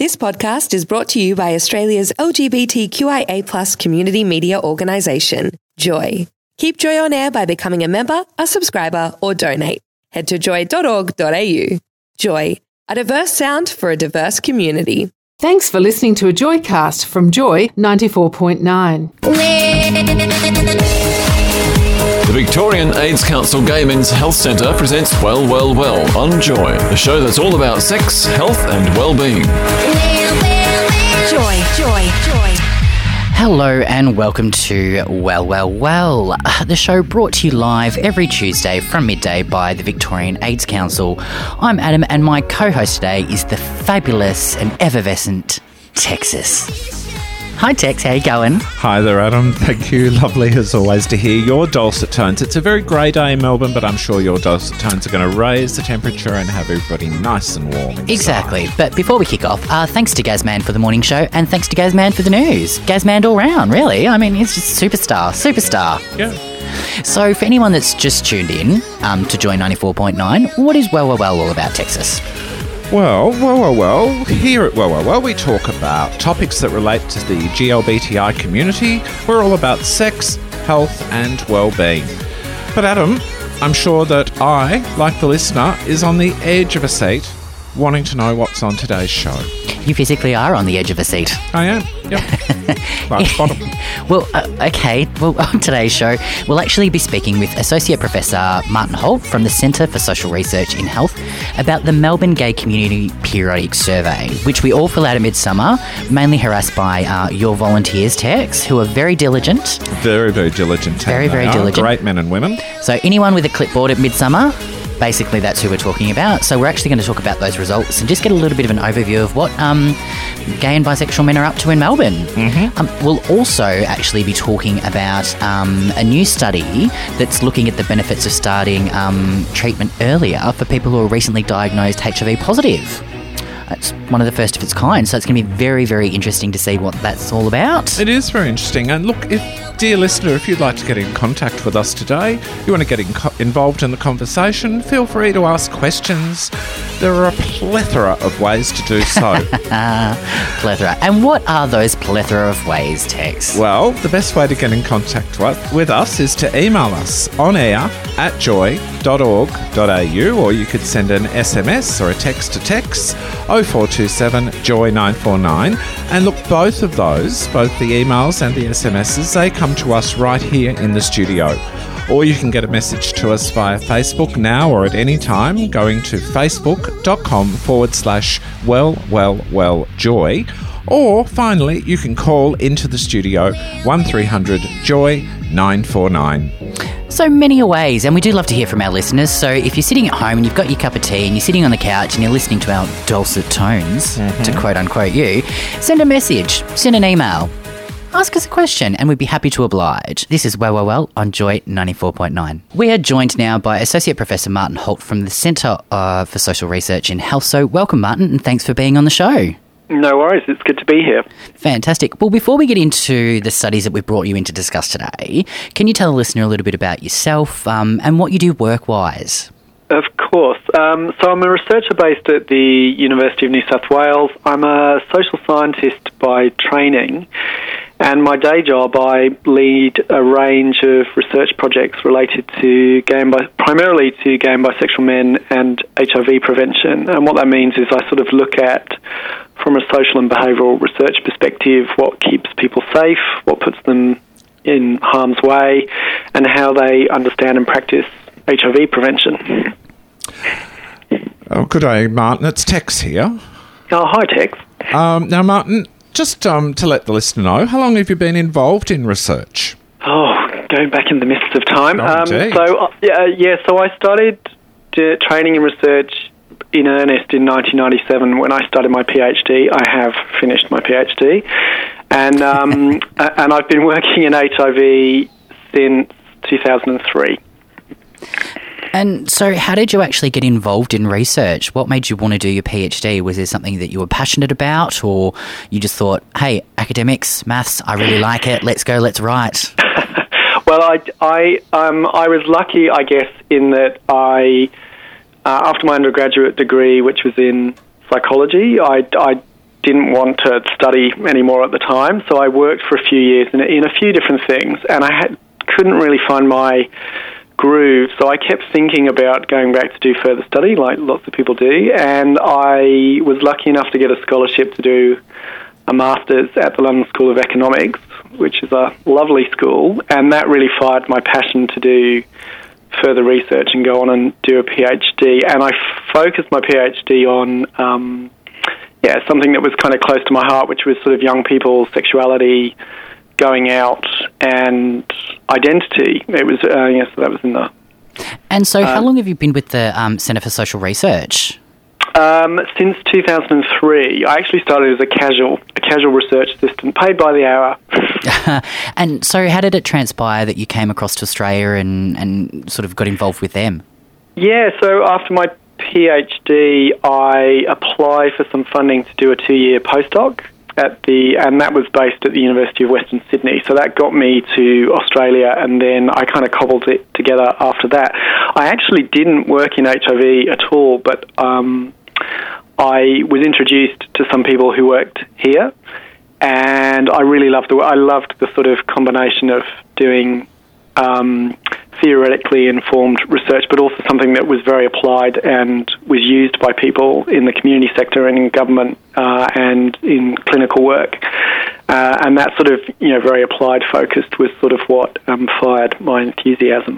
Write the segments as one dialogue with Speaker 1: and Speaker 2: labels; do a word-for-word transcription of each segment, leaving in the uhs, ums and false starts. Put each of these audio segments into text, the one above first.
Speaker 1: This podcast is brought to you by Australia's L G B T Q I A plus community media organisation, Joy. Keep Joy on air by becoming a member, a subscriber, or donate. Head to joy dot org dot a u. Joy, a diverse sound for a diverse community.
Speaker 2: Thanks for listening to a Joycast from Joy ninety-four point nine.
Speaker 3: The Victorian AIDS Council Gay Men's Health Centre presents Well, Well, Well on Joy, a show that's all about sex, health and well-being.
Speaker 4: Joy, joy, joy. Hello and welcome to Well, Well, Well, the show brought to you live every Tuesday from midday by the Victorian AIDS Council. I'm Adam and my co-host today is the fabulous and effervescent Texas. Hi Tex, how you going?
Speaker 5: Hi there Adam, thank you. Lovely as always to hear your dulcet tones. It's a very grey day in Melbourne, but I'm sure your dulcet tones are going to raise the temperature and have everybody nice and warm inside.
Speaker 4: Exactly, but before we kick off, uh, thanks to Gazman for the morning show and thanks to Gazman for the news. Gazman all round, really. I mean, he's just superstar, superstar.
Speaker 5: Yeah.
Speaker 4: So for anyone that's just tuned in um, to Joy ninety-four point nine, what is Well, Well, Well all about, Texas?
Speaker 5: Well, well, well, well, here at Well, Well, Well, we talk about topics that relate to the G L B T I community. We're all about sex, health and well-being. But Adam, I'm sure that I, like the listener, is on the edge of a seat wanting to know what's on today's show.
Speaker 4: You physically are on the edge of a seat.
Speaker 5: I am, yep. Right, bottom.
Speaker 4: Well, uh, okay. Well, on today's show, we'll actually be speaking with Associate Professor Martin Holt from the Centre for Social Research in Health about the Melbourne Gay Community Periodic Survey, which we all fill out at midsummer, mainly harassed by uh, your volunteers, Tex, who are very diligent.
Speaker 5: Very, very diligent.
Speaker 4: Very, very diligent.
Speaker 5: Great men and women.
Speaker 4: So anyone with a clipboard at midsummer, basically that's who we're talking about. So we're actually going to talk about those results and just get a little bit of an overview of what um, gay and bisexual men are up to in Melbourne.
Speaker 5: Mm-hmm.
Speaker 4: Um, we'll also actually be talking about um, a new study that's looking at the benefits of starting um, treatment earlier for people who are recently diagnosed H I V positive. It's one of the first of its kind, so it's going to be very, very interesting to see what that's all about.
Speaker 5: It is very interesting. And look, if, dear listener, if you'd like to get in contact with us today, you want to get in co- involved in the conversation, feel free to ask questions. There are a plethora of ways to do so.
Speaker 4: Plethora. And what are those plethora of ways, Tex?
Speaker 5: Well, the best way to get in contact with, with us is to email us on air at joy dot org dot a u, or you could send an S M S or a text to text oh four two seven joy nine four nine. And look, both of those, both the emails and the S M Ses, they come to us right here in the studio. Or you can get a message to us via Facebook now or at any time, going to facebook.com forward slash well, well, well, joy. Or finally, you can call into the studio one three hundred joy nine four nine.
Speaker 4: So many ways, and we do love to hear from our listeners. So if you're sitting at home and you've got your cup of tea and you're sitting on the couch and you're listening to our dulcet tones, mm-hmm. to quote unquote you, send a message, send an email, ask us a question, and we'd be happy to oblige. This is Well, Well, Well on Joy ninety-four point nine. We are joined now by Associate Professor Martin Holt from the Centre uh, for Social Research in Health. So welcome, Martin, and thanks for being on the show.
Speaker 6: No worries, it's good to be here.
Speaker 4: Fantastic. Well, before we get into the studies that we've brought you in to discuss today, can you tell the listener a little bit about yourself um, and what you do work-wise?
Speaker 6: Of course. Um, so I'm a researcher based at the University of New South Wales. I'm a social scientist by training, and my day job, I lead a range of research projects related to gay and bi- primarily to gay and bisexual men and H I V prevention. And what that means is I sort of look at, from a social and behavioural research perspective, what keeps people safe, what puts them in harm's way, and how they understand and practice H I V prevention.
Speaker 5: Oh, good day, Martin. It's Tex here.
Speaker 6: Oh, hi, Tex.
Speaker 5: Um, now, Martin, just um, to let the listener know, how long have you been involved in research?
Speaker 6: Oh, going back in the mists of time.
Speaker 5: Oh,
Speaker 6: um,
Speaker 5: indeed.
Speaker 6: so, uh, yeah, yeah, so I started uh, training and research in earnest in nineteen ninety-seven when I started my PhD. I have finished my PhD. And, um, and I've been working in H I V since two thousand three.
Speaker 4: And so how did you actually get involved in research? What made you want to do your PhD? Was there something that you were passionate about, or you just thought, hey, academics, maths, I really like it, let's go, let's write?
Speaker 6: Well, I, I, um, I was lucky, I guess, in that I, uh, after my undergraduate degree, which was in psychology, I, I didn't want to study anymore at the time, so I worked for a few years in, in a few different things, and I had, couldn't really find my groove, so I kept thinking about going back to do further study, like lots of people do, and I was lucky enough to get a scholarship to do a master's at the London School of Economics, which is a lovely school, and that really fired my passion to do further research and go on and do a PhD. And I focused my PhD on um, yeah something that was kind of close to my heart, which was sort of young people's sexuality, going out, and identity. It was uh, yes, that was in the.
Speaker 4: And so, how
Speaker 6: um,
Speaker 4: long have you been with the um, Centre for Social Research?
Speaker 6: Um, since two thousand three. I actually started as a casual, a casual research assistant, paid by the hour.
Speaker 4: And so, how did it transpire that you came across to Australia and, and sort of got involved with them?
Speaker 6: Yeah, so after my PhD, I applied for some funding to do a two-year postdoc at the, and that was based at the University of Western Sydney. So that got me to Australia, and then I kind of cobbled it together after that. I actually didn't work in H I V at all, but um, I was introduced to some people who worked here, and I really loved the. I loved the sort of combination of doing um, theoretically informed research, but also something that was very applied and was used by people in the community sector and in government uh, and in clinical work. Uh, and that sort of, you know, very applied focused was sort of what um, fired my enthusiasm.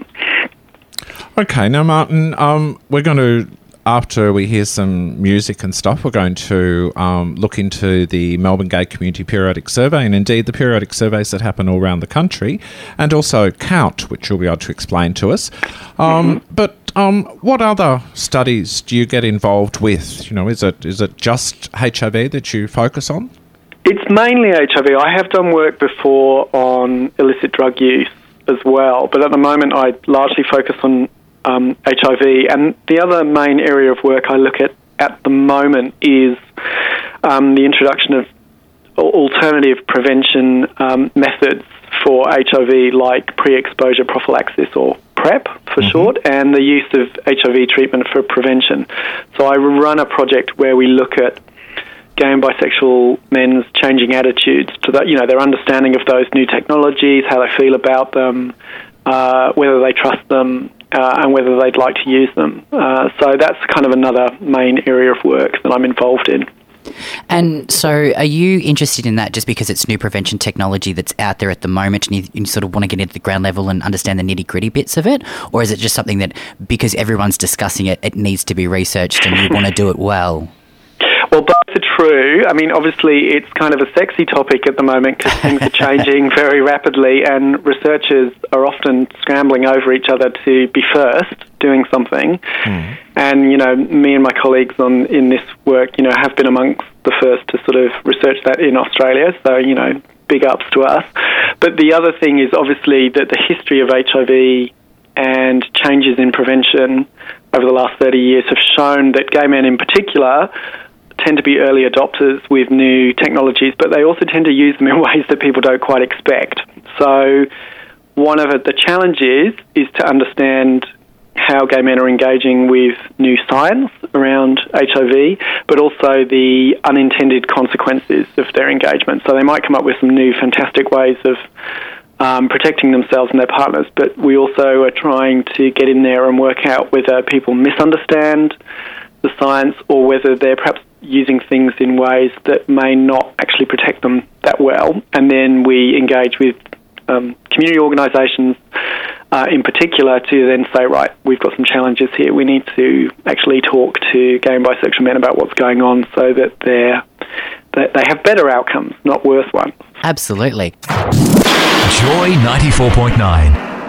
Speaker 5: Okay, now Martin, um, we're going to, after we hear some music and stuff, we're going to um, look into the Melbourne Gay Community Periodic Survey, and indeed the periodic surveys that happen all around the country, and also COUNT, which you'll be able to explain to us. Um, mm-hmm. But um, what other studies do you get involved with? You know, is it is it just H I V that you focus on?
Speaker 6: It's mainly H I V. I have done work before on illicit drug use as well, but at the moment I largely focus on Um, H I V. And the other main area of work I look at at the moment is um, the introduction of alternative prevention um, methods for H I V, like pre-exposure prophylaxis, or PrEP for mm-hmm. short, and the use of H I V treatment for prevention. So I run a project where we look at gay and bisexual men's changing attitudes to that, you know, their understanding of those new technologies, how they feel about them, uh, whether they trust them, Uh, and whether they'd like to use them. Uh, so that's kind of another main area of work that I'm involved in.
Speaker 4: And so are you interested in that just because it's new prevention technology that's out there at the moment and you, you sort of want to get into the ground level and understand the nitty-gritty bits of it? Or is it just something that because everyone's discussing it, it needs to be researched and you want to do it well?
Speaker 6: Well, both are true. I mean, obviously, it's kind of a sexy topic at the moment because things are changing very rapidly, and researchers are often scrambling over each other to be first doing something. Mm. And, you know, me and my colleagues on in this work, you know, have been amongst the first to sort of research that in Australia. So, you know, big ups to us. But the other thing is obviously that the history of H I V and changes in prevention over the last thirty years have shown that gay men in particular tend to be early adopters with new technologies, but they also tend to use them in ways that people don't quite expect. So one of the challenges is to understand how gay men are engaging with new science around H I V, but also the unintended consequences of their engagement. So they might come up with some new fantastic ways of um, protecting themselves and their partners, but we also are trying to get in there and work out whether people misunderstand the science or whether they're perhaps using things in ways that may not actually protect them that well. And then we engage with um, community organisations uh, in particular to then say, right, we've got some challenges here. We need to actually talk to gay and bisexual men about what's going on so that they're, that they have better outcomes, not worse ones.
Speaker 4: Absolutely.
Speaker 7: Joy ninety-four point nine.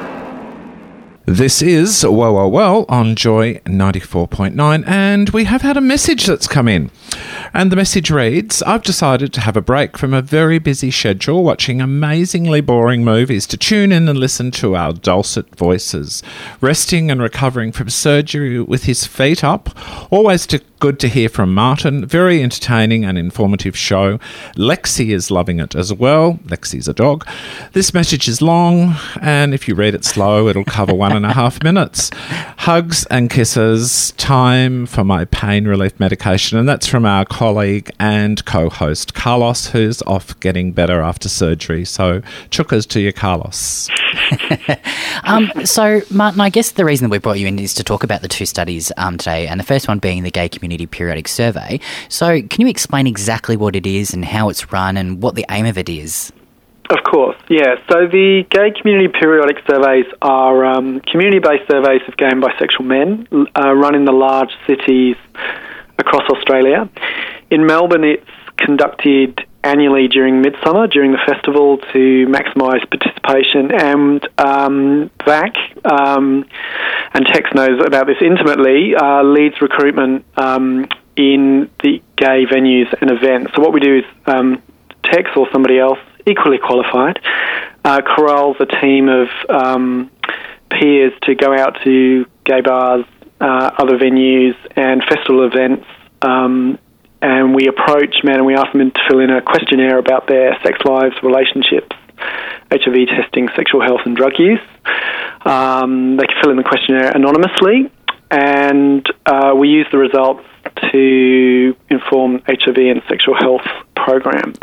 Speaker 5: This is Well, Well, Well on Joy ninety-four point nine, and we have had a message that's come in. And the message reads, I've decided to have a break from a very busy schedule watching amazingly boring movies to tune in and listen to our dulcet voices. Resting and recovering from surgery with his feet up, always to good to hear from Martin. Very entertaining and informative show. Lexi is loving it as well. Lexi's a dog. This message is long, and if you read it slow, it'll cover one and a half minutes. Hugs and kisses. Time for my pain relief medication, and that's from our colleague and co-host Carlos, who's off getting better after surgery. So, chukas to you, Carlos.
Speaker 4: um, so, Martin, I guess the reason that we brought you in is to talk about the two studies um, today, and the first one being the Gay Community Periodic Survey. So, can you explain exactly what it is and how it's run and what the aim of it is?
Speaker 6: Of course, yeah. So the Gay Community Periodic Surveys are um, community-based surveys of gay and bisexual men uh, run in the large cities across Australia. In Melbourne, it's conducted annually during Midsummer, during the festival, to maximise participation. And um, V A C, um, and Tex knows about this intimately, uh, leads recruitment um, in the gay venues and events. So what we do is um, Tex or somebody else, equally qualified, uh, corrals a team of um, peers to go out to gay bars, uh, other venues and festival events, um, and we approach men and we ask them to fill in a questionnaire about their sex lives, relationships, H I V testing, sexual health and drug use. Um, they can fill in the questionnaire anonymously, and uh, we use the results to inform H I V and sexual health programs.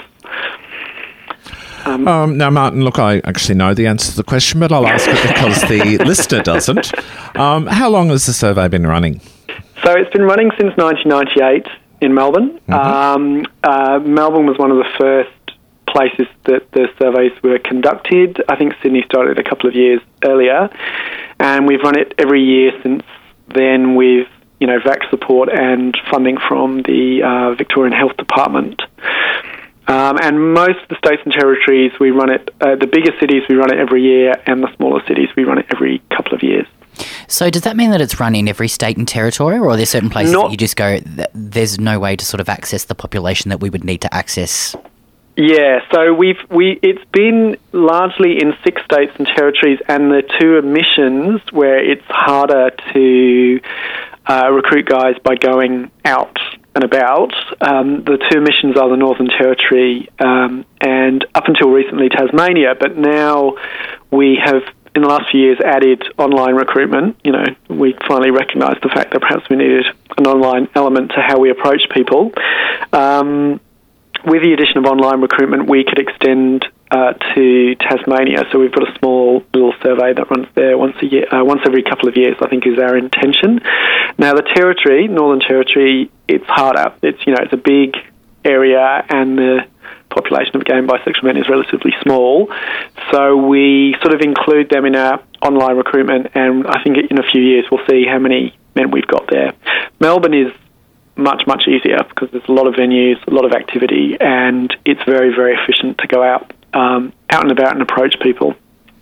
Speaker 6: Um,
Speaker 5: um, now, Martin, look, I actually know the answer to the question, but I'll ask it because the listener doesn't. Um, how long has the survey been running?
Speaker 6: So it's been running since nineteen ninety-eight in Melbourne. Mm-hmm. Um, uh, Melbourne was one of the first places that the surveys were conducted. I think Sydney started a couple of years earlier, and we've run it every year since then with, you know, V A C support and funding from the uh, Victorian Health Department. Um, and most of the states and territories, we run it, uh, the bigger cities, we run it every year, and the smaller cities, we run it every couple of years.
Speaker 4: So does that mean that it's run in every state and territory, or are there certain places
Speaker 6: Not,
Speaker 4: that you just go, there's no way to sort of access the population that we would need to access?
Speaker 6: Yeah, so we've we it's been largely in six states and territories, and the two emissions where it's harder to uh, recruit guys by going out and about. Um, the two missions are the Northern Territory um, and up until recently Tasmania, but now we have in the last few years added online recruitment. You know, we finally recognised the fact that perhaps we needed an online element to how we approach people. Um, with the addition of online recruitment, we could extend uh, to Tasmania. So we've got a small little survey that runs there once a year, uh, once every couple of years, I think is our intention. Now the Territory, Northern Territory, it's harder. It's, you know, it's a big area and the population of gay and bisexual men is relatively small. So we sort of include them in our online recruitment, and I think in a few years we'll see how many men we've got there. Melbourne is much, much easier because there's a lot of venues, a lot of activity, and it's very, very efficient to go out, um, out and about and approach people.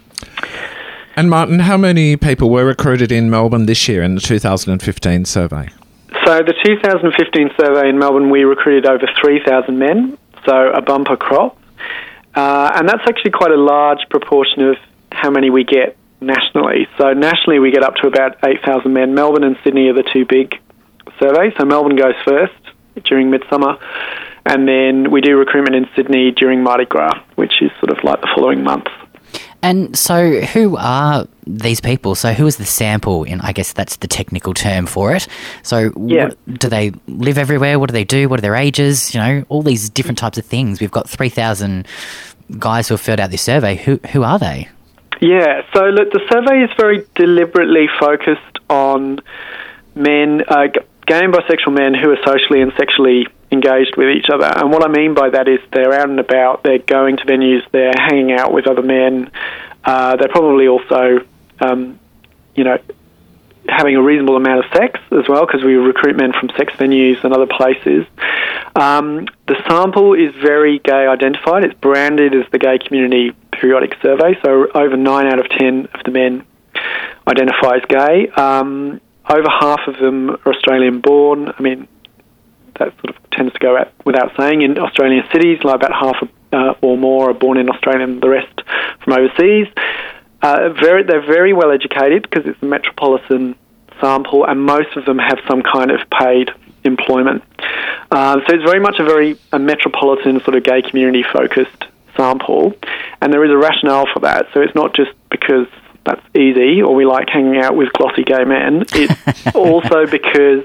Speaker 5: And Martin, how many people were recruited in Melbourne this year in the two thousand fifteen survey?
Speaker 6: So the two thousand fifteen survey in Melbourne, we recruited over three thousand men, so a bumper crop. Uh, and that's actually quite a large proportion of how many we get nationally. So nationally we get up to about eight thousand men. Melbourne and Sydney are the two big surveys. So Melbourne goes first during Midsummer, and then we do recruitment in Sydney during Mardi Gras, which is sort of like the following month.
Speaker 4: And so who are these people? So who is the sample? In, I guess that's the technical term for it. So
Speaker 6: yeah.
Speaker 4: what, do they live everywhere? What do they do? What are their ages? You know, all these different types of things. We've got three thousand guys who have filled out this survey. Who who are they?
Speaker 6: Yeah, so look, the survey is very deliberately focused on men, uh, gay and bisexual men who are socially and sexually engaged with each other. And what I mean by that is they're out and about, they're going to venues, they're hanging out with other men, uh, they're probably also, um, you know, having a reasonable amount of sex as well, because we recruit men from sex venues and other places. Um, the sample is very gay identified. It's branded as the Gay Community Periodic Survey, so over nine out of ten of the men identify as gay. Um, over half of them are Australian born. I mean, that sort of tends to go out without saying. In Australian cities, like about half uh, or more are born in Australia and the rest from overseas. Uh, very, they're very well educated because it's a metropolitan sample, and most of them have some kind of paid employment. Uh, so it's very much a very a metropolitan sort of gay community focused sample, and there is a rationale for that. So it's not just because that's easy or we like hanging out with glossy gay men. It's also because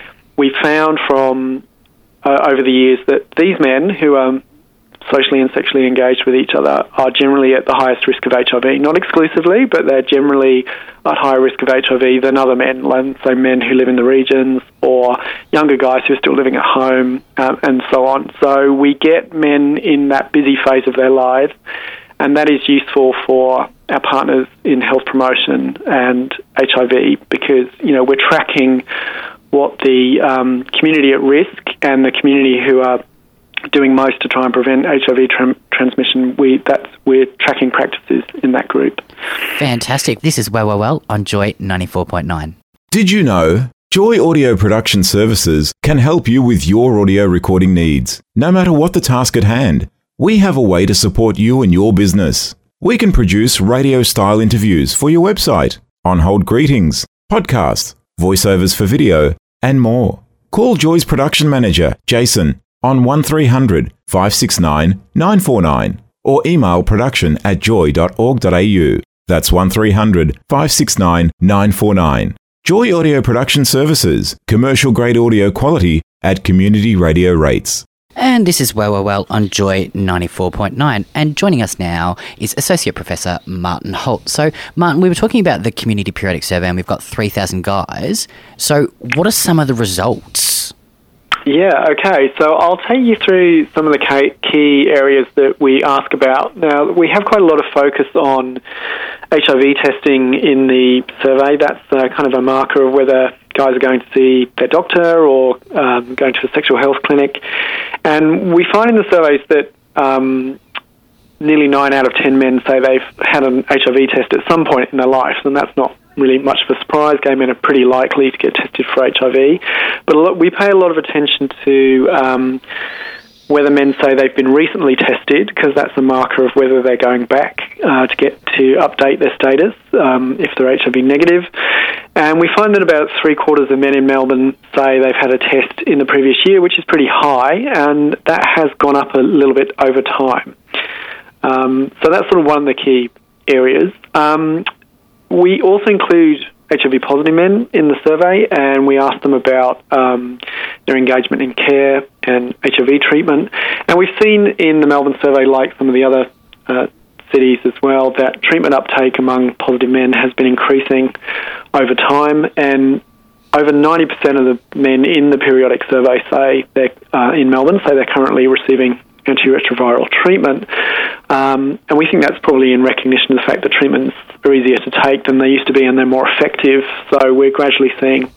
Speaker 6: we found from uh, over the years that these men who are socially and sexually engaged with each other are generally at the highest risk of H I V. Not exclusively, but they're generally at higher risk of H I V than other men, like say men who live in the regions or younger guys who are still living at home, um, and so on. So we get men in that busy phase of their lives, and that is useful for our partners in health promotion and H I V because, you know, we're tracking what the um, community at risk and the community who are doing most to try and prevent H I V tra- transmission. We that's we're tracking practices in that group.
Speaker 4: Fantastic. This is Well Well Well on Joy ninety-four point nine.
Speaker 8: Did you know Joy Audio Production Services can help you with your audio recording needs? No matter what the task at hand, we have a way to support you and your business. We can produce radio-style interviews for your website, on-hold greetings, podcasts, voiceovers for video, and more. Call Joy's production manager, Jason, on one three hundred, five six nine, nine four nine or email production at joy dot org dot a u. That's one three hundred, five six nine, nine four nine. Joy Audio Production Services, commercial grade audio quality at community radio rates.
Speaker 4: And this is Well Well Well on Joy ninety-four point nine. And joining us now is Associate Professor Martin Holt. So, Martin, we were talking about the Community Periodic Survey and we've got three thousand guys. So, what are some of the results?
Speaker 6: Yeah, okay. So I'll take you through some of the key areas that we ask about. Now, we have quite a lot of focus on H I V testing in the survey. That's uh, kind of a marker of whether guys are going to see their doctor or um, going to a sexual health clinic. And we find in the surveys that um, nearly nine out of ten men say they've had an H I V test at some point in their life, and that's not really much of a surprise. Gay men are pretty likely to get tested for H I V. But a lot, we pay a lot of attention to um, whether men say they've been recently tested, because that's a marker of whether they're going back uh, to get to update their status um, if they're H I V negative. And we find that about three quarters of men in Melbourne say they've had a test in the previous year, which is pretty high, and that has gone up a little bit over time. Um, so that's sort of one of the key areas. Um, we also include H I V positive men in the survey, and we ask them about um, their engagement in care and H I V treatment. And we've seen in the Melbourne survey, like some of the other uh, cities as well, that treatment uptake among positive men has been increasing over time, and over ninety percent of the men in the periodic survey say they're uh, in Melbourne say they're currently receiving antiretroviral treatment. Um, and we think that's probably in recognition of the fact that treatments are easier to take than they used to be, and they're more effective. So we're gradually seeing,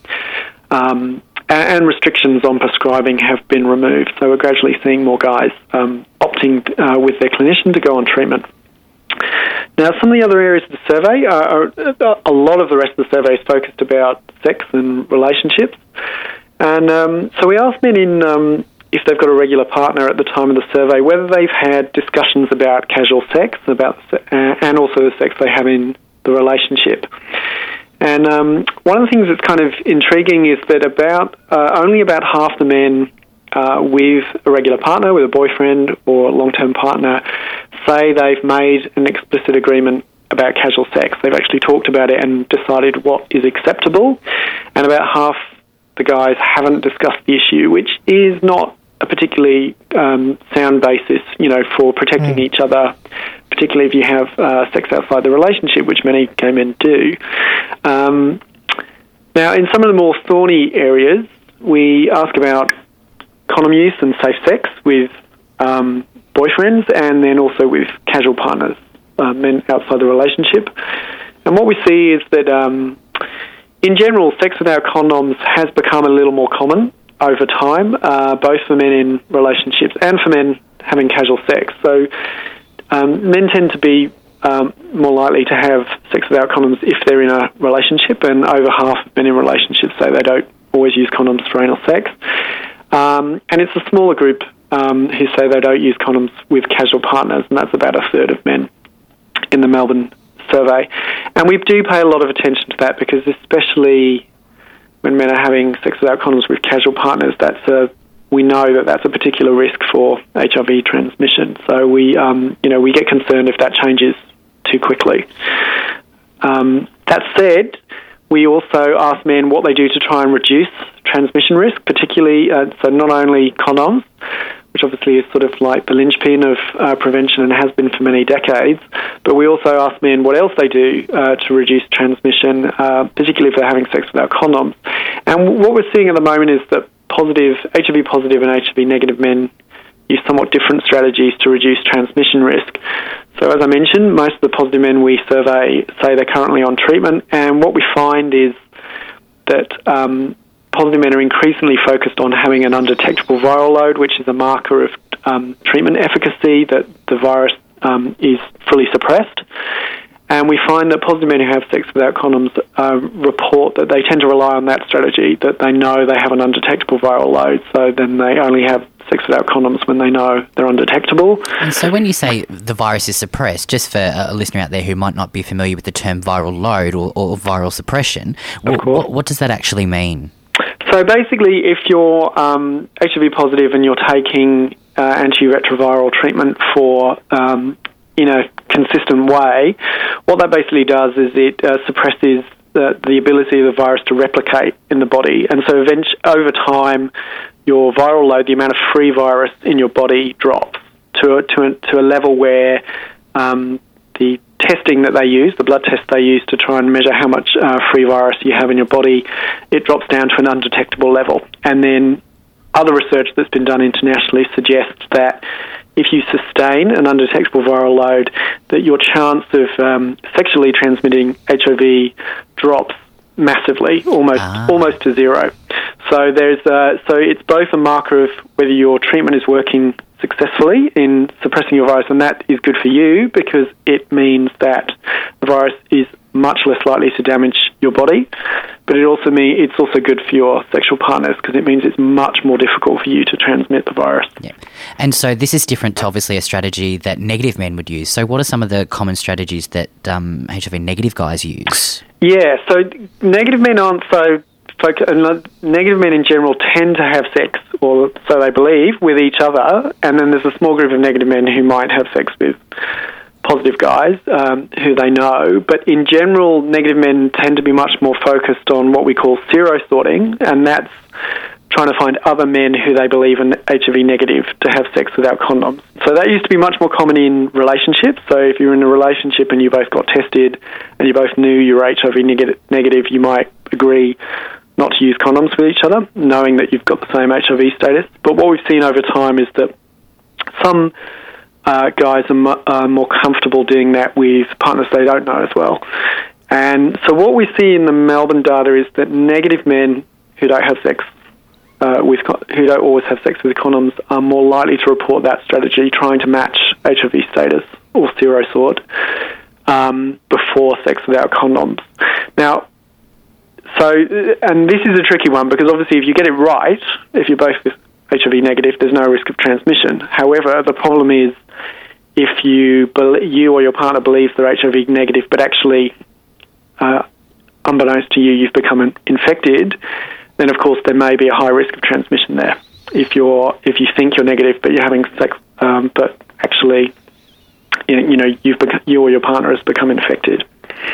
Speaker 6: um, and restrictions on prescribing have been removed. So we're gradually seeing more guys um, opting uh, with their clinician to go on treatment. Now, some of the other areas of the survey are, are a lot of the rest of the survey is focused about sex and relationships. And um, so we asked men in um, if they've got a regular partner at the time of the survey, whether they've had discussions about casual sex about uh, and also the sex they have in the relationship. And um, one of the things that's kind of intriguing is that about uh, only about half the men uh, with a regular partner, with a boyfriend or a long-term partner, say they've made an explicit agreement about casual sex. They've actually talked about it and decided what is acceptable. And about half the guys haven't discussed the issue, which is not a particularly um, sound basis, you know, for protecting mm. each other, particularly if you have uh, sex outside the relationship, which many gay men do. Um, now, in some of the more thorny areas, we ask about condom use and safe sex with um, boyfriends and then also with casual partners, uh, men outside the relationship. And what we see is that, um, in general, sex without condoms has become a little more common over time, uh, both for men in relationships and for men having casual sex. So um, men tend to be um, more likely to have sex without condoms if they're in a relationship, and over half of men in relationships say they don't always use condoms for anal sex. Um, and it's a smaller group um, who say they don't use condoms with casual partners, and that's about a third of men in the Melbourne survey. And we do pay a lot of attention to that because especially when men are having sex without condoms with casual partners, that's a we know that that's a particular risk for H I V transmission. So we, um, you know, we get concerned if that changes too quickly. Um, that said, we also ask men what they do to try and reduce transmission risk, particularly, uh, so not only condoms, which obviously is sort of like the linchpin of uh, prevention and has been for many decades, but we also ask men what else they do uh, to reduce transmission, uh, particularly if they're having sex without condoms. And what we're seeing at the moment is that positive, H I V positive and H I V negative men use somewhat different strategies to reduce transmission risk. So as I mentioned, most of the positive men we survey say they're currently on treatment, and what we find is that um, positive men are increasingly focused on having an undetectable viral load, which is a marker of um, treatment efficacy, that the virus um, is fully suppressed. And we find that positive men who have sex without condoms uh, report that they tend to rely on that strategy, that they know they have an undetectable viral load, so then they only have sex without condoms when they know they're undetectable.
Speaker 4: And so when you say the virus is suppressed, just for a listener out there who might not be familiar with the term viral load or, or viral suppression, what, what, what does that actually mean?
Speaker 6: So basically, if you're um, H I V positive and you're taking uh, antiretroviral treatment for um, in a consistent way, what that basically does is it uh, suppresses the, the ability of the virus to replicate in the body. And so eventually, over time, your viral load, the amount of free virus in your body, drops to a, to a, to a level where um, the testing that they use, the blood test they use to try and measure how much uh, free virus you have in your body, it drops down to an undetectable level. And then other research that's been done internationally suggests that if you sustain an undetectable viral load, that your chance of um, sexually transmitting H I V drops massively, almost ah. almost to zero. So there's uh, so it's both a marker of whether your treatment is working successfully in suppressing your virus, and that is good for you because it means that the virus is much less likely to damage your body. But it also mean it's also good for your sexual partners because it means it's much more difficult for you to transmit the virus.
Speaker 4: Yeah. And so this is different to obviously a strategy that negative men would use. So what are some of the common strategies that um, H I V negative guys use? Yeah,
Speaker 6: so negative men aren't so focused. Negative men in general tend to have sex, or so they believe, with each other, and then there's a small group of negative men who might have sex with positive guys um, who they know. But in general, negative men tend to be much more focused on what we call sero-sorting, and that's trying to find other men who they believe are H I V negative to have sex without condoms. So that used to be much more common in relationships. So if you're in a relationship and you both got tested and you both knew you were H I V negative, you might agree not to use condoms with each other, knowing that you've got the same H I V status. But what we've seen over time is that some uh, guys are mo- uh, more comfortable doing that with partners they don't know as well. And so what we see in the Melbourne data is that negative men who don't have sex Uh, with who don't always have sex with condoms are more likely to report that strategy, trying to match H I V status or sero-sort um, before sex without condoms. Now, so, and this is a tricky one because obviously if you get it right, if you're both H I V negative, there's no risk of transmission. However, the problem is if you you or your partner believes they're H I V negative, but actually, uh, unbeknownst to you, you've become infected, then of course there may be a high risk of transmission there. If you're if you think you're negative but you're having sex, um, but actually, you know, you've become, you or your partner has become infected.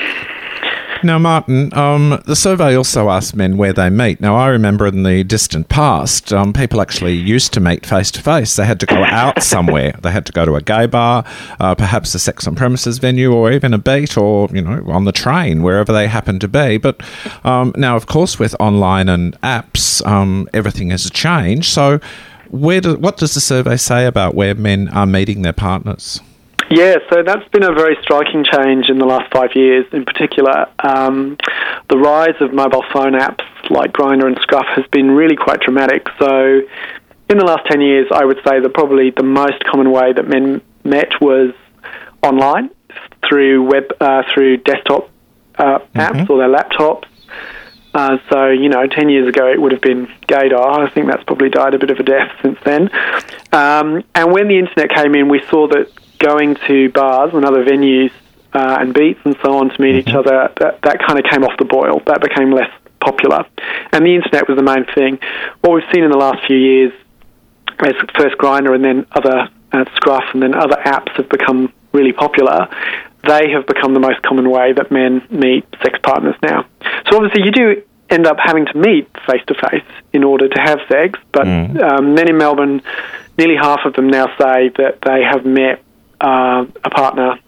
Speaker 5: Now, Martin, um, the survey also asked men where they meet. Now, I remember in the distant past, um, people actually used to meet face-to-face. They had to go out somewhere. They had to go to a gay bar, uh, perhaps a sex-on-premises venue, or even a beat, or, you know, on the train, wherever they happened to be. But um, now, of course, with online and apps, um, everything has changed. So where do, what does the survey say about where men are meeting their partners?
Speaker 6: Yeah, so that's been a very striking change in the last five years. In particular, um, the rise of mobile phone apps like Grindr and Scruff has been really quite dramatic. So in the last ten years, I would say that probably the most common way that men met was online, through web, uh, through desktop uh, apps mm-hmm. or their laptops. Uh, so, you know, ten years ago it would have been gaydar. I think that's probably died a bit of a death since then. Um, and when the internet came in, we saw that going to bars and other venues uh, and beats and so on to meet mm-hmm. each other, that, that kind of came off the boil. That became less popular. And the internet was the main thing. What we've seen in the last few years, as first Grindr and then other uh, Scruff and then other apps have become really popular, they have become the most common way that men meet sex partners now. So obviously you do end up having to meet face-to-face in order to have sex, but mm. um, men in Melbourne, nearly half of them now say that they have met uh, a partner,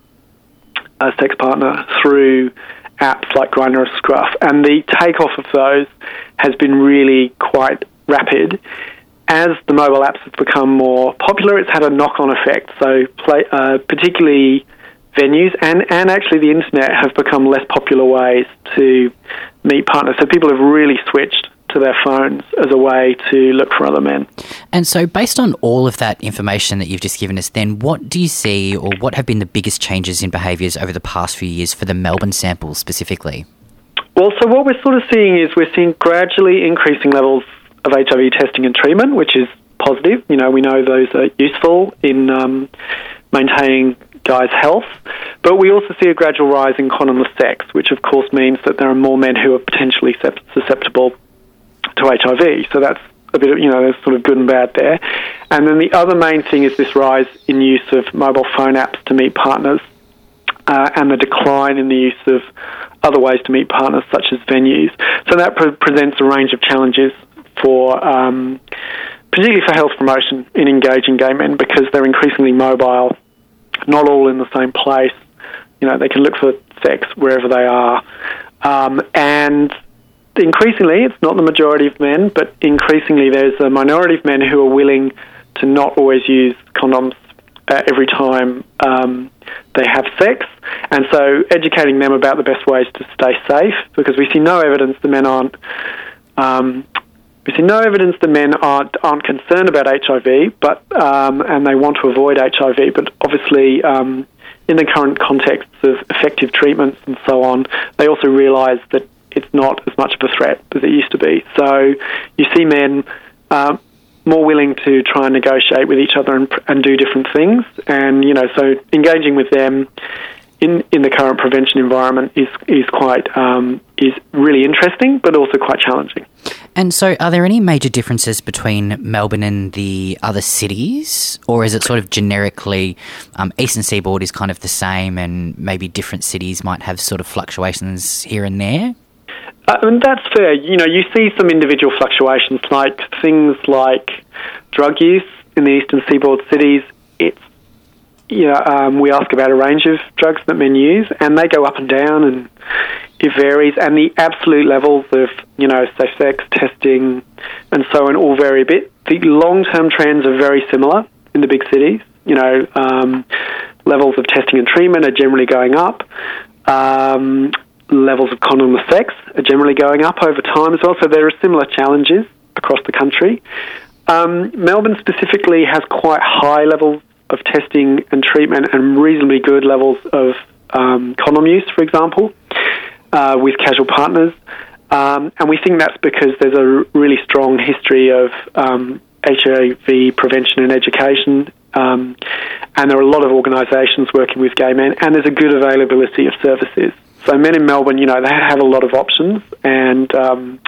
Speaker 6: a sex partner, through apps like Grindr or Scruff, and the takeoff of those has been really quite rapid. As the mobile apps have become more popular, it's had a knock-on effect. So play, uh, particularly venues and, and actually the internet have become less popular ways to meet partners. So people have really switched to their phones as a way to look for other men.
Speaker 4: And so based on all of that information that you've just given us, then what do you see or what have been the biggest changes in behaviours over the past few years for the Melbourne sample specifically?
Speaker 6: Well, so what we're sort of seeing is we're seeing gradually increasing levels of H I V testing and treatment, which is positive. You know, we know those are useful in um, maintaining guys' health, but we also see a gradual rise in condomless sex, which of course means that there are more men who are potentially susceptible to H I V. So that's a bit of, you know, there's sort of good and bad there. And then the other main thing is this rise in use of mobile phone apps to meet partners uh, and the decline in the use of other ways to meet partners, such as venues. So that pre- presents a range of challenges for, um, particularly for health promotion in engaging gay men, because they're increasingly mobile, not all in the same place. You know, they can look for sex wherever they are. Um, and increasingly, it's not the majority of men, but increasingly there's a minority of men who are willing to not always use condoms uh, every time um, they have sex. And so educating them about the best ways to stay safe, because we see no evidence that men aren't um, we see no evidence that men aren't, aren't concerned about H I V, but um, and they want to avoid H I V, but obviously um, in the current context of effective treatments and so on, they also realise that it's not as much of a threat as it used to be. So you see men um, more willing to try and negotiate with each other and, and do different things. And, you know, so engaging with them in, in the current prevention environment is is quite um, is really interesting, but also quite challenging.
Speaker 4: And so are there any major differences between Melbourne and the other cities? Or is it sort of generically um, Eastern Seaboard is kind of the same and maybe different cities might have sort of fluctuations here and there?
Speaker 6: Uh, and that's fair. You know, you see some individual fluctuations, like things like drug use in the Eastern Seaboard cities. It's, you know, um, we ask about a range of drugs that men use, and they go up and down, and it varies. And the absolute levels of, you know, safe sex testing and so on all vary a bit. The long-term trends are very similar in the big cities. You know, um, levels of testing and treatment are generally going up. Um, levels of condomless sex are generally going up over time as well, so there are similar challenges across the country. Um, Melbourne specifically has quite high levels of testing and treatment and reasonably good levels of um, condom use, for example, uh, with casual partners. Um, and we think that's because there's a really strong history of um, H I V prevention and education, um, and there are a lot of organisations working with gay men, and there's a good availability of services. So men in Melbourne, you know, they have a lot of options, and um,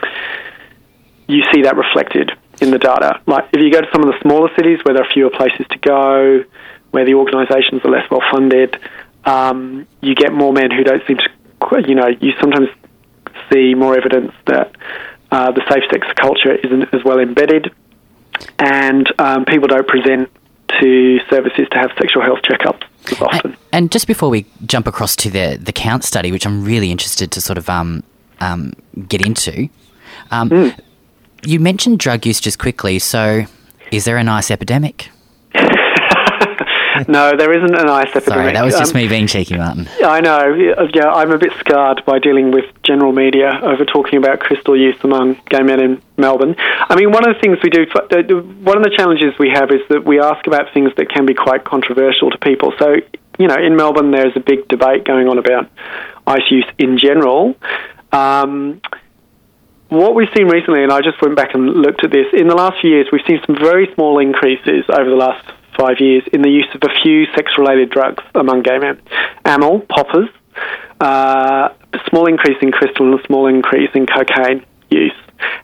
Speaker 6: you see that reflected in the data. Like if you go to some of the smaller cities where there are fewer places to go, where the organisations are less well funded, um, you get more men who don't seem to, you know, you sometimes see more evidence that uh, the safe sex culture isn't as well embedded, and um, people don't present to services to have sexual health checkups as often.
Speaker 4: And, and just before we jump across to the, the Count study, which I'm really interested to sort of um, um, get into, um, mm. you mentioned drug use just quickly, so is there a nice epidemic?
Speaker 6: No, there isn't an ice epidemic.
Speaker 4: Sorry, that was just
Speaker 6: um,
Speaker 4: me being cheeky, Martin.
Speaker 6: I know. Yeah, I'm a bit scarred by dealing with general media over talking about crystal use among gay men in Melbourne. I mean, one of the things we do, one of the challenges we have is that we ask about things that can be quite controversial to people. So, you know, in Melbourne there's a big debate going on about ice use in general. Um, what we've seen recently, and I just went back and looked at this, in the last few years we've seen some very small increases over the last five years in the use of a few sex-related drugs among gay men. Amyl, poppers, uh, a small increase in crystal and a small increase in cocaine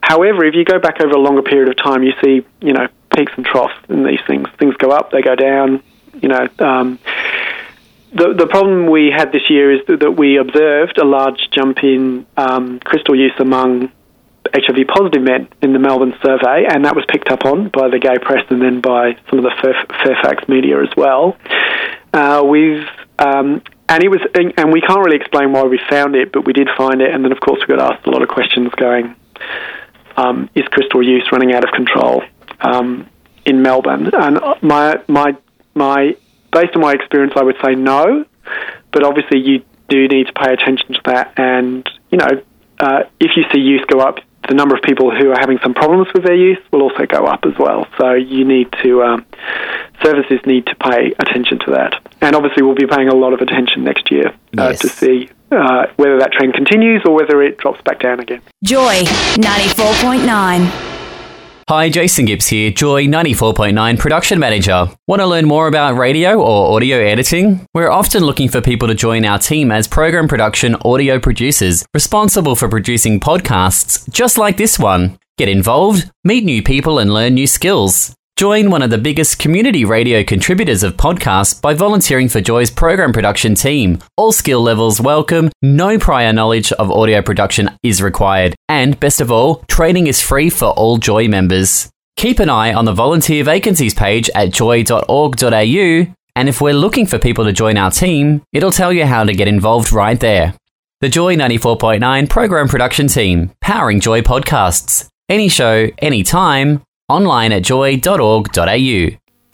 Speaker 6: however, if you go back over a longer period of time, you see, you know, peaks and troughs in these things. Things go up, they go down, you know. Um, the the problem we had this year is that, that we observed a large jump in um, crystal use among H I V-positive men in the Melbourne survey, and that was picked up on by the gay press and then by some of the Fair- Fairfax media as well. Uh, we've um, and it was, and we can't really explain why we found it, but we did find it, and then of course we got asked a lot of questions going, um, is crystal use running out of control um, in Melbourne? And my my my based on my experience, I would say no, but obviously you do need to pay attention to that, and you know, uh, if you see use go up, the number of people who are having some problems with their use will also go up as well. So you need to, um, services need to pay attention to that. And obviously we'll be paying a lot of attention next year uh,
Speaker 4: Yes.
Speaker 6: to see uh, whether that trend continues or whether it drops back down again.
Speaker 9: Joy ninety-four point nine.
Speaker 10: Hi, Jason Gibbs here, Joy ninety-four point nine Production Manager. Want to learn more about radio or audio editing? We're often looking for people to join our team as program production audio producers, responsible for producing podcasts just like this one. Get involved, meet new people and learn new skills. Join one of the biggest community radio contributors of podcasts by volunteering for Joy's program production team. All skill levels welcome, no prior knowledge of audio production is required, and best of all, training is free for all Joy members. Keep an eye on the volunteer vacancies page at joy dot org dot a u, and if we're looking for people to join our team, it'll tell you how to get involved right there. The Joy ninety-four point nine program production team, powering Joy podcasts. Any show, anytime. Online at joy dot org dot a u.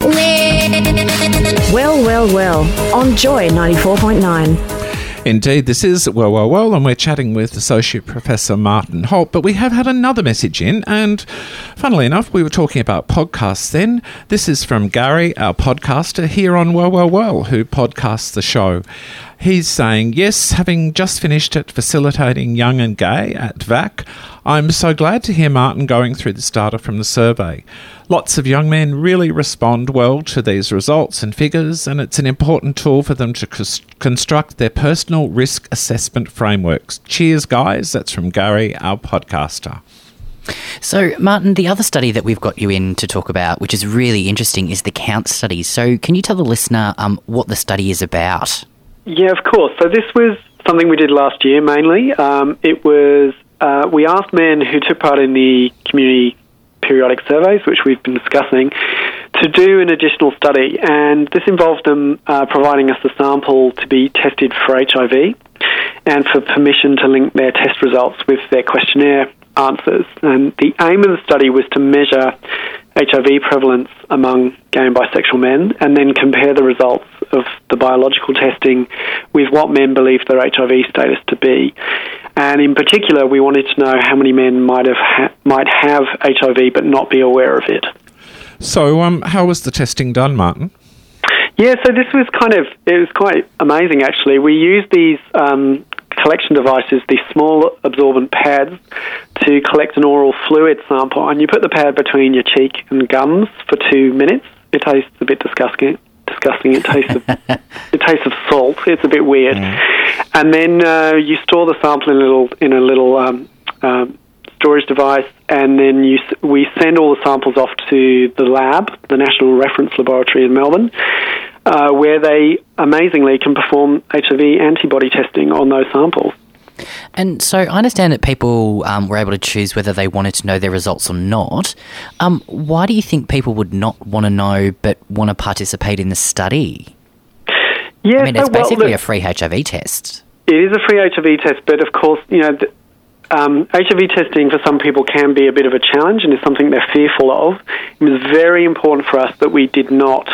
Speaker 11: Well, well, well, on Joy ninety-four point nine.
Speaker 5: Indeed, this is Well, Well, Well, and we're chatting with Associate Professor Martin Holt, but we have had another message in, and funnily enough, we were talking about podcasts then. This is from Gary, our podcaster, here on Well, Well, Well, who podcasts the show. He's saying, yes, having just finished at facilitating Young and Gay at V A C, I'm so glad to hear Martin going through this data from the survey. Lots of young men really respond well to these results and figures, and it's an important tool for them to cons- construct their personal risk assessment frameworks. Cheers, guys. That's from Gary, our podcaster.
Speaker 4: So, Martin, the other study that we've got you in to talk about, which is really interesting, is the COUNT study. So can you tell the listener um, what the study is about?
Speaker 6: Yeah, of course. So this was something we did last year mainly. Um, it was, uh, we asked men who took part in the community periodic surveys, which we've been discussing, to do an additional study. And this involved them uh, providing us a sample to be tested for H I V and for permission to link their test results with their questionnaire answers. And the aim of the study was to measure H I V prevalence among gay and bisexual men and then compare the results of the biological testing with what men believe their H I V status to be. And in particular, we wanted to know how many men might have ha- might have H I V but not be aware of it.
Speaker 5: So um, how was the testing done, Martin?
Speaker 6: Yeah, so this was kind of, it was quite amazing actually. We used these um, collection devices, these small absorbent pads, to collect an oral fluid sample, and you put the pad between your cheek and gums for two minutes. It tastes a bit disgusting. Disgusting. It tastes of it tastes of salt. It's a bit weird. Mm. And then uh, you store the sample in a little in a little um, um, storage device, and then you we send all the samples off to the lab, the National Reference Laboratory in Melbourne, uh, where they amazingly can perform H I V antibody testing on those samples.
Speaker 4: And so I understand that people um, were able to choose whether they wanted to know their results or not. Um, why do you think people would not want to know but want to participate in the study?
Speaker 6: Yeah,
Speaker 4: I mean, it's
Speaker 6: so, well,
Speaker 4: basically
Speaker 6: look,
Speaker 4: a free H I V test.
Speaker 6: It is a free H I V test, but of course, you know, the, um, H I V testing for some people can be a bit of a challenge and is something they're fearful of. It was very important for us that we did not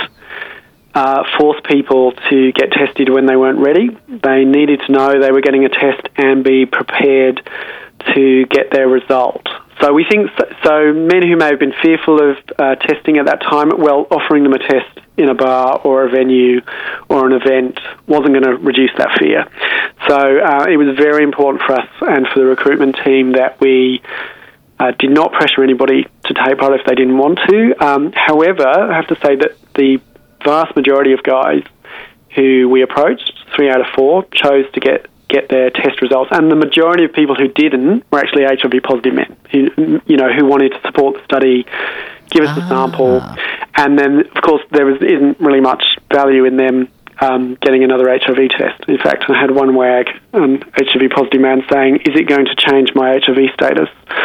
Speaker 6: Uh, force people to get tested when they weren't ready. They needed to know they were getting a test and be prepared to get their result. So we think, so, so men who may have been fearful of uh, testing at that time, well, offering them a test in a bar or a venue or an event wasn't going to reduce that fear. So uh, it was very important for us and for the recruitment team that we uh, did not pressure anybody to take part if they didn't want to. Um, however, I have to say that the vast majority of guys who we approached, three out of four, chose to get get their test results. And the majority of people who didn't were actually H I V positive men, who, you know, who wanted to support the study, give us ah. a sample. And then, of course, there was, isn't really much value in them um, getting another H I V test. In fact, I had one wag, an H I V positive man, saying, is it going to change my H I V status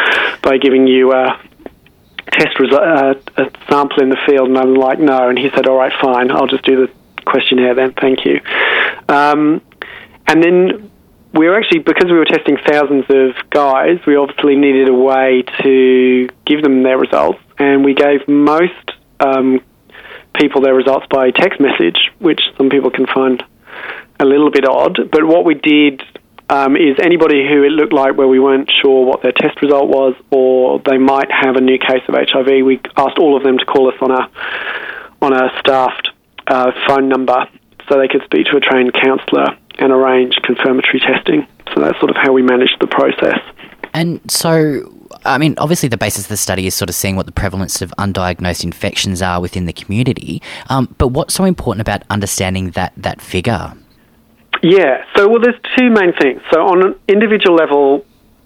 Speaker 6: by giving you a test resu- uh, a sample in the field? And I'm like, no. And he said, all right, fine, I'll just do the questionnaire then, thank you. Um, and then we were actually, because we were testing thousands of guys, we obviously needed a way to give them their results, and we gave most um, people their results by text message, which some people can find a little bit odd. But what we did um, is anybody who it looked like where we weren't sure what their test result was, or they might have a new case of H I V, we asked all of them to call us on a on a staffed uh, phone number so they could speak to a trained counsellor and arrange confirmatory testing. So that's sort of how we managed the process.
Speaker 4: And so, I mean, obviously the basis of the study is sort of seeing what the prevalence of undiagnosed infections are within the community. Um, but what's so important about understanding that, that figure?
Speaker 6: Yeah, so, well, there's two main things. So on an individual level,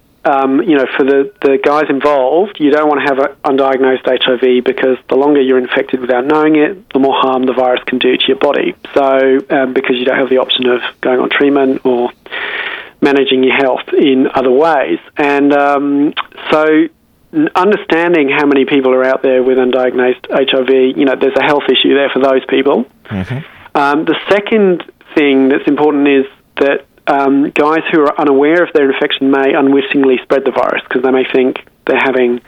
Speaker 6: um, you know, for the, the guys involved, you don't want to have an undiagnosed H I V because the longer you're infected without knowing it, the more harm the virus can do to your body. So um, because you don't have the option of going on treatment or managing your health in other ways. And um, so understanding how many people are out there with undiagnosed H I V, you know, there's a health issue there for those people. Mm-hmm. Um, the second thing that's important is that um, guys who are unaware of their infection may unwittingly spread the virus because they may think they're having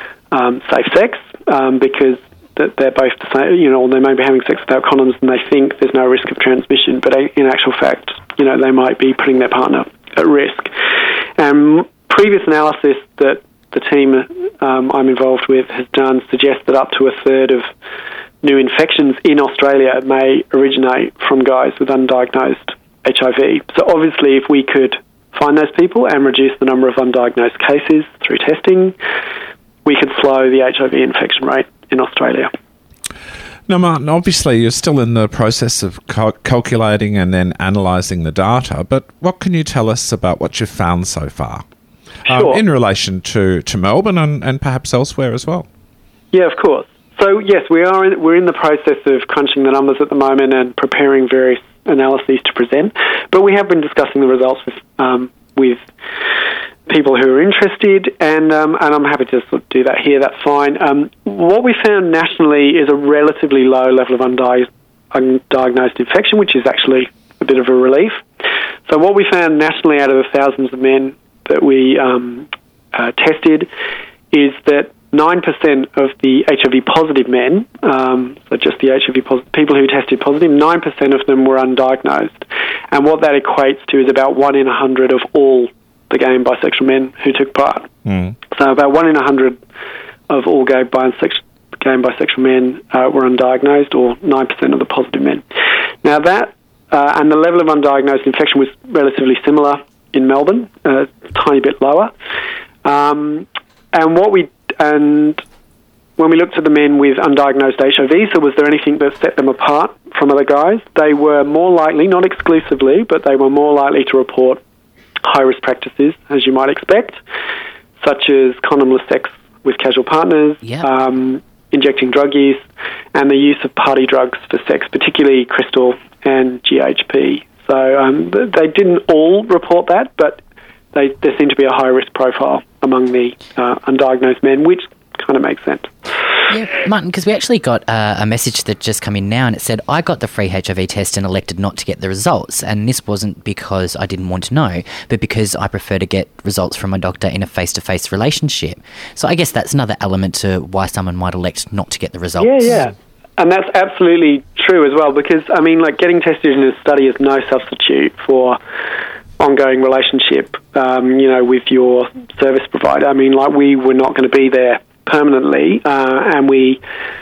Speaker 6: um, safe sex um, because that they're both the same, you know, or they may be having sex without condoms and they think there's no risk of transmission, but in actual fact, you know, they might be putting their partner at risk. Um, previous analysis that the team um, I'm involved with has done suggests that up to a third of new infections in Australia may originate from guys with undiagnosed H I V. So obviously if we could find those people and reduce the number of undiagnosed cases through testing, we could slow the H I V infection rate in Australia.
Speaker 5: Now, Martin, obviously you're still in the process of cal- calculating and then analysing the data, but what can you tell us about what you've found so far?
Speaker 6: Sure.
Speaker 5: Um, in relation to, to Melbourne and, and perhaps elsewhere as well?
Speaker 6: Yeah, of course. So, yes, we are in, we're in the process of crunching the numbers at the moment and preparing various analyses to present, but we have been discussing the results with um, with people who are interested, and um, and I'm happy to sort of do that here. That's fine. Um, what we found nationally is a relatively low level of undi- undiagnosed infection, which is actually a bit of a relief. So what we found nationally out of the thousands of men that we um, uh, tested is that nine percent of the H I V positive men, um, so just the H I V positive, people who tested positive, nine percent of them were undiagnosed. And what that equates to is about one in a hundred of all the gay and bisexual men who took part. Mm. So about one in a hundred of all gay, bisex- gay and bisexual men uh, were undiagnosed, or nine percent of the positive men. Now that, uh, and the level of undiagnosed infection was relatively similar in Melbourne, a tiny bit lower. Um, and what we, and when we looked at the men with undiagnosed H I V, so was there anything that set them apart from other guys? They were more likely, not exclusively, but they were more likely to report high-risk practices, as you might expect, such as condomless sex with casual partners,
Speaker 4: yeah.
Speaker 6: um, injecting drug use, and the use of party drugs for sex, particularly crystal and G H P. So um, they didn't all report that, but they, there seemed to be a high-risk profile among the uh, undiagnosed men, which kind of makes sense.
Speaker 4: Yeah, Martin, because we actually got uh, a message that just come in now, and it said, I got the free H I V test and elected not to get the results, and this wasn't because I didn't want to know, but because I prefer to get results from my doctor in a face-to-face relationship. So I guess that's another element to why someone might elect not to get the results.
Speaker 6: Yeah, yeah. And that's absolutely true as well, because, I mean, like, getting tested in a study is no substitute for ongoing relationship, um, you know, with your service provider. I mean, like, we were not going to be there permanently, uh, and we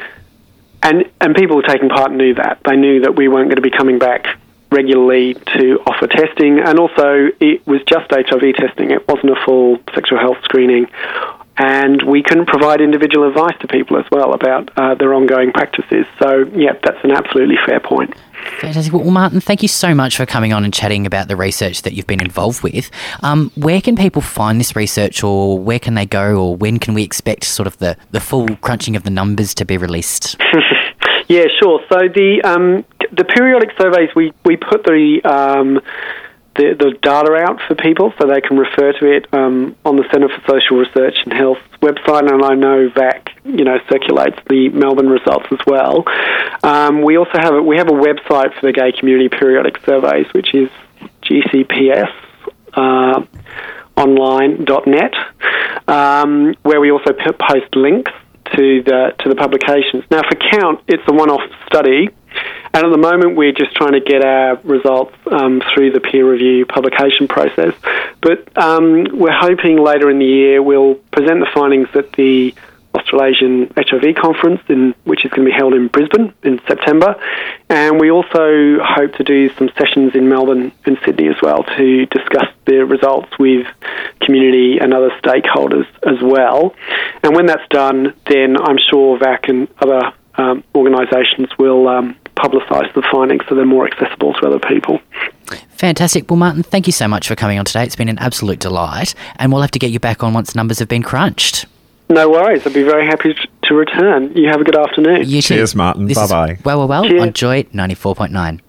Speaker 6: and and people taking part knew that. They knew that we weren't going to be coming back regularly to offer testing, and also it was just H I V testing. It wasn't a full sexual health screening, and we couldn't provide individual advice to people as well about uh, their ongoing practices. So, yeah, that's an absolutely fair point.
Speaker 4: Fantastic. Well, Martin, thank you so much for coming on and chatting about the research that you've been involved with. Um, where can people find this research, or where can they go, or when can we expect sort of the, the full crunching of the numbers to be released?
Speaker 6: Yeah, sure. So the um, the periodic surveys, we, we put the, um, the the data out for people so they can refer to it um, on the Centre for Social Research and Health website, and I know V A C, you know, circulates the Melbourne results as well. Um, we also have a, we have a website for the gay community periodic surveys, which is G C P S uh, online dot net, um, where we also p- post links to the to the publications. Now, for Count, it's a one-off study, and at the moment we're just trying to get our results um, through the peer review publication process. But um, we're hoping later in the year we'll present the findings at the Australasian H I V conference, in, which is going to be held in Brisbane in September. And we also hope to do some sessions in Melbourne and Sydney as well to discuss the results with community and other stakeholders as well. And when that's done, then I'm sure V A C and other um, organisations will um, publicise the findings so they're more accessible to other people.
Speaker 4: Fantastic. Well, Martin, thank you so much for coming on today. It's been an absolute delight, and we'll have to get you back on once numbers have been crunched.
Speaker 6: No worries. I'd be very happy to return. You have a good afternoon.
Speaker 4: You too.
Speaker 5: Cheers, Martin.
Speaker 4: This
Speaker 5: Bye-bye.
Speaker 4: Is well, well, well
Speaker 6: Cheers.
Speaker 4: on Joy ninety-four point nine.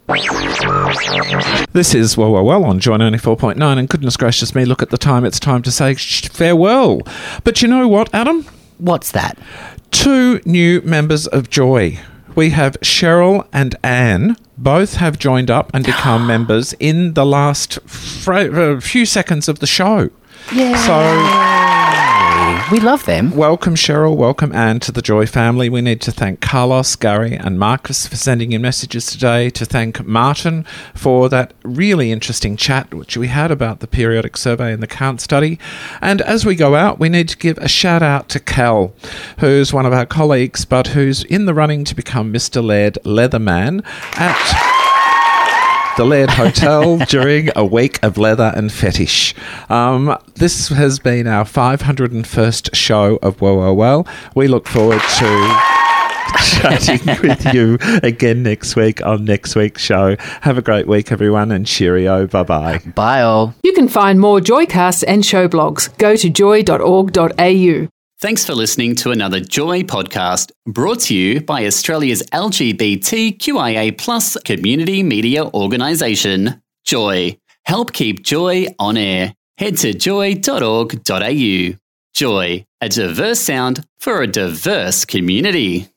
Speaker 5: This is Well, Well, Well on Joy ninety-four point nine, and goodness gracious me, look at the time. It's time to say sh- farewell. But you know what, Adam?
Speaker 4: What's that?
Speaker 5: Two new members of Joy. We have Cheryl and Anne. Both have joined up and become members in the last fra- uh, few seconds of the show.
Speaker 4: Yeah.
Speaker 5: So
Speaker 4: we love them.
Speaker 5: Welcome, Cheryl. Welcome, Anne, to the Joy family. We need to thank Carlos, Gary and Marcus for sending in messages today, to thank Martin for that really interesting chat which we had about the periodic survey and the Count study. And as we go out, we need to give a shout out to Cal, who's one of our colleagues, but who's in the running to become Mister Laird Leatherman at the Laird Hotel during a week of leather and fetish. Um, this has been our five hundred first show of Well, Well, Well. We look forward to chatting with you again next week on next week's show. Have a great week, everyone, and cheerio. Bye-bye.
Speaker 4: Bye all.
Speaker 2: You can find more Joycasts and show blogs. Go to joy dot org dot a u.
Speaker 10: Thanks for listening to another Joy podcast brought to you by Australia's L G B T Q I A plus community media organisation, Joy. Help keep Joy on air. Head to joy dot org dot a u. Joy, a diverse sound for a diverse community.